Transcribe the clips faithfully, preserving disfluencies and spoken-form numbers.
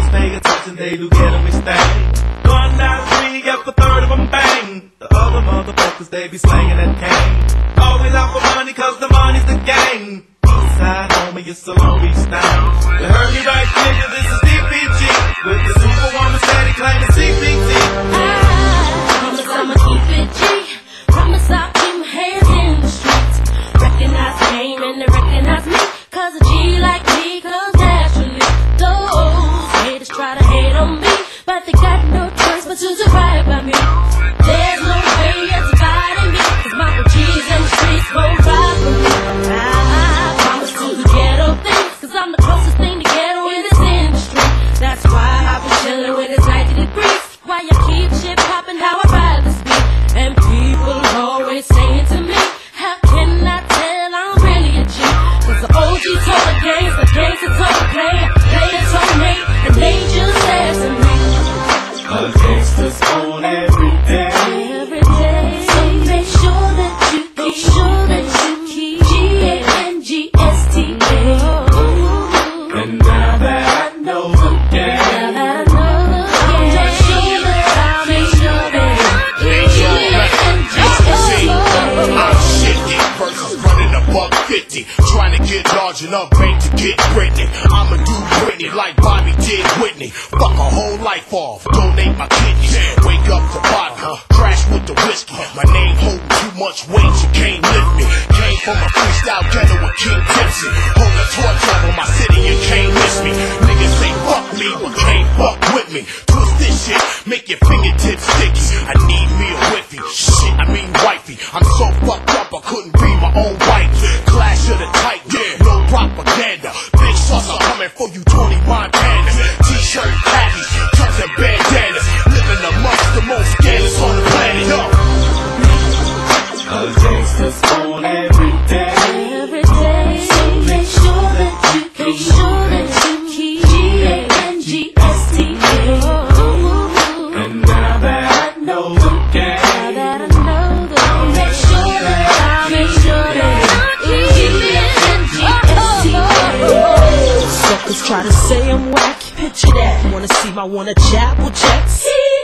pay attention, they do get a mistake. One out of three, up a third of them bang. The other motherfuckers, they be slanging that cane. Always out for money, cause the money's the game. Eastside, homie, it's a Long Beach thing. You heard me right, nigga, this is D P G. With the superwoman steady claiming C P T. I promise I'ma keep it G. Promise I'll keep my hands in the streets. Recognize the name and they recognize me. Cause a G like me comes naturally. Those haters try to hate on me, but they got no choice but to survive by me. There's no way you're dividing me, cause my G's in the streets gon' ride for me. I promise to the ghetto thing, cause I'm the closest thing to ghetto in this industry. That's why I've been chillin' with it's ninety degrees. Why you keep shit poppin', how I ride this beat. And people always saying to me, how can I tell I'm really a G? Cause the O G told the gangs, the gangsters told the player, players told me, and they just asking me. Cause gangsters own every day. Every day. So make sure that you keep, sure that you keep G A N G S T A. And now that I know the game, now that I know the game, make sure that I make sure that G A N G S T A. I'm shifting versus running a buck fifty, trying to get large enough bank to get Britney. I'ma do Britney like Bobby did Whitney. Fuck a whole life off, donate my kidneys. Wake up to vodka, crash with the whiskey. My name holding too much weight, you can't lift me. Came from a freestyle ghetto with King Tipsy. Hold a torch over my city, you can't miss me. Niggas say fuck me, but can't fuck with me. Twist this shit, make your fingertips sticky. I need me a whiffy, shit, I mean wifey. I'm so fucked up I couldn't be my own wife. Clash of the tight, yeah, no propaganda. Big saucer coming for you, Tony Montana. T-shirt, khakis, cuts and bandanas. Living amongst the most scandalous on the planet. Yo. cause gangsters own every day. Every day. So make sure that you keep, make sure that you keep G A N G S T A. And now that I know the game, now that I know the game, make sure that I make sure that G A N G S T A. Suckers try to say I'm whack, picture that. Wanna see my wanna chapel checks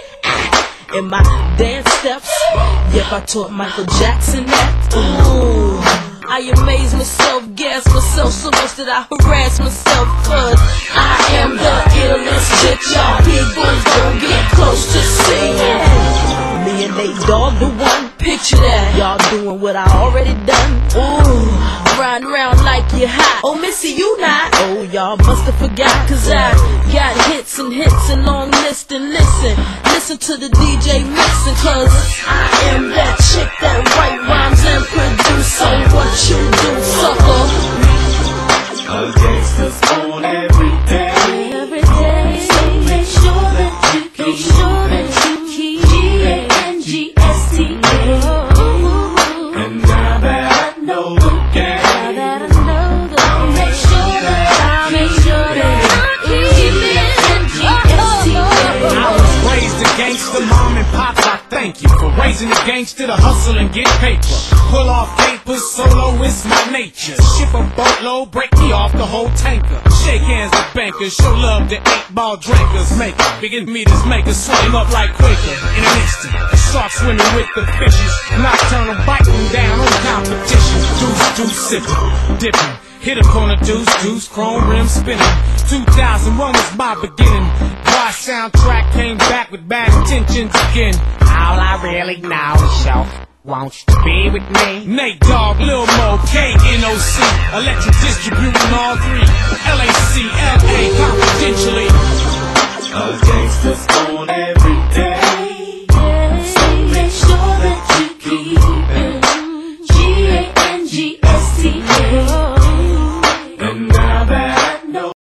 in my dance steps. Yep, I taught Michael Jackson that. Ooh, I amaze myself, gas myself so much that I harass myself. Cause I am the illest bitch y'all people don't get close to seeing. Me and Nate Dogg the one, picture that. Y'all doing what I already done. Ooh, riding around like you're hot. Oh, Missy, you not. Oh, y'all must have forgot. Cause I got hits and hits and long list. And listen, listen to the D J mixing. Cause I am that chick that write rhymes and produce. So what you do, sucker? cause gangsters own every day. Every day. So make sure that you keep, make sure that you keep G A N G S T A. And now that I know the game, now that I know the game, make sure that I make sure that G A N G S T A. I was raised a gangster, mom and pops, I thank you for raising the gangster to hustle and get paper. Pull off papers, solo is my nature. Ship a boatload, break me off the whole tanker. Shake hands with bankers, show love to eight ball drinkers. Make bigger meters, make us swim up like Quaker in an instant. Shark swimming with the fishes, nocturnal biting down on competition. Deuce, deuce, sipping, dipping. Hit a corner, deuce, deuce, chrome rim spinning. two thousand one was my beginning. Why soundtrack came back with bad intentions again. All I really know is yo, won't you be with me? Nate Dogg, Lil Mo, K N O C, Electric Distributing all three. L A C, L A, confidential